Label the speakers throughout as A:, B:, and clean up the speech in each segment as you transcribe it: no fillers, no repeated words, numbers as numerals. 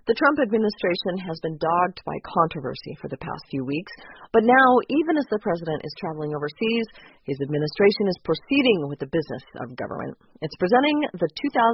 A: The Trump administration has been dogged by controversy for the past few weeks, but now, even as the president is traveling overseas, his administration is proceeding with the business of government. It's presenting the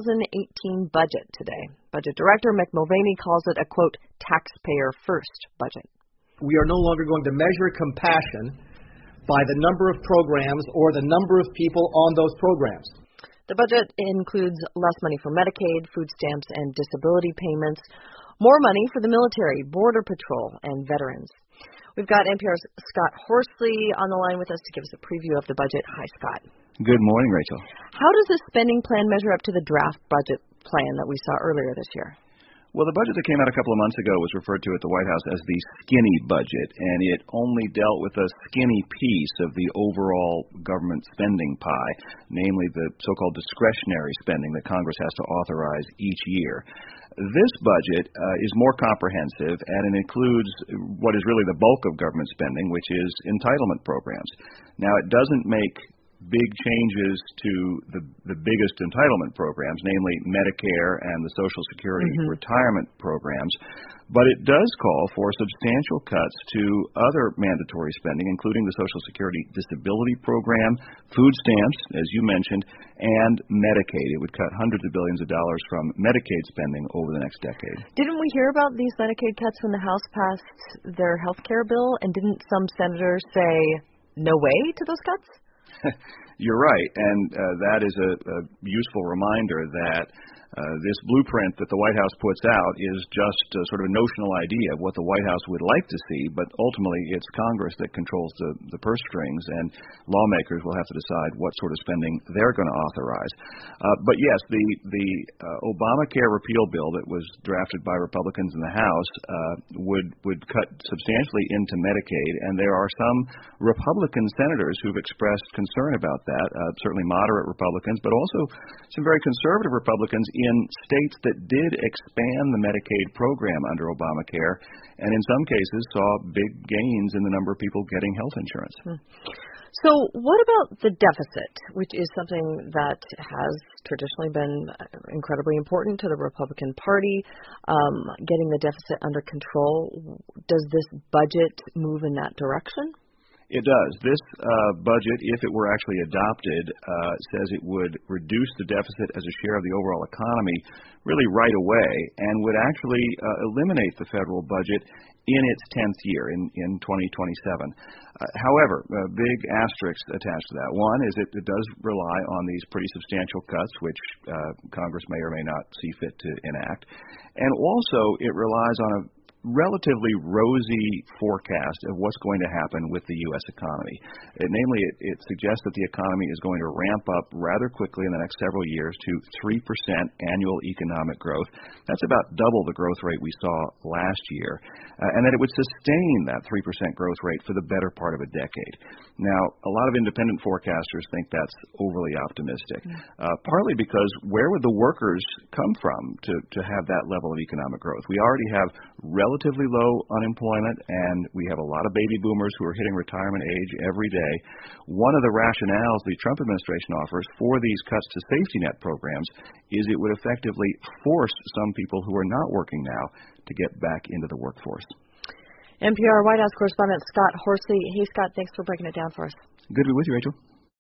A: 2018 budget today. Budget Director Mick Mulvaney calls it a, quote, taxpayer-first budget.
B: We are no longer going to measure compassion by the number of programs or the number of people on those programs.
A: The budget includes less money for Medicaid, food stamps, and disability payments, more money for the military, Border Patrol, and veterans. We've got NPR's Scott Horsley on the line with us to give us a preview of the budget. Hi, Scott.
C: Good morning, Rachel.
A: How does this spending plan measure up to the draft budget plan that we saw earlier this year?
C: Well, the budget that came out a couple of months ago was referred to at the White House as the skinny budget, and it only dealt with a skinny piece of the overall government spending pie, namely the so-called discretionary spending that Congress has to authorize each year. This budget is more comprehensive, and it includes what is really the bulk of government spending, which is entitlement programs. Now, it doesn't make big changes to the biggest entitlement programs, namely Medicare and the Social Security retirement programs, but it does call for substantial cuts to other mandatory spending, including the Social Security disability program, food stamps, as you mentioned, and Medicaid. It would cut hundreds of billions of dollars from Medicaid spending over the next decade.
A: Didn't we hear about these Medicaid cuts when the House passed their health care bill, and didn't some senators say no way to those cuts?
C: You're right, and that is a useful reminder that this blueprint that the White House puts out is just sort of a notional idea of what the White House would like to see, but ultimately it's Congress that controls the purse strings, and lawmakers will have to decide what sort of spending they're going to authorize. But yes, the Obamacare repeal bill that was drafted by Republicans in the House would cut substantially into Medicaid, and there are some Republican senators who've expressed concern about that, certainly moderate Republicans, but also some very conservative Republicans in states that did expand the Medicaid program under Obamacare, and in some cases saw big gains in the number of people getting health insurance.
A: So what about the deficit, which is something that has traditionally been incredibly important to the Republican Party, getting the deficit under control? Does this budget move in that direction?
C: It does. This budget, if it were actually adopted, says it would reduce the deficit as a share of the overall economy really right away, and would actually eliminate the federal budget in its 10th year, in 2027. However, big asterisks attached to that. One is it does rely on these pretty substantial cuts, which Congress may or may not see fit to enact, and also it relies on a relatively rosy forecast of what's going to happen with the U.S. economy. Namely, it suggests that the economy is going to ramp up rather quickly in the next several years to 3% annual economic growth. That's about double the growth rate we saw last year, and that it would sustain that 3% growth rate for the better part of a decade. Now, a lot of independent forecasters think that's overly optimistic, partly because where would the workers come from to have that level of economic growth? We already have relatively low unemployment, and we have a lot of baby boomers who are hitting retirement age every day. One of the rationales the Trump administration offers for these cuts to safety net programs is it would effectively force some people who are not working now to get back into the workforce.
A: NPR White House correspondent Scott Horsley. Hey, Scott, thanks for breaking it down for us.
C: Good to be with you, Rachel.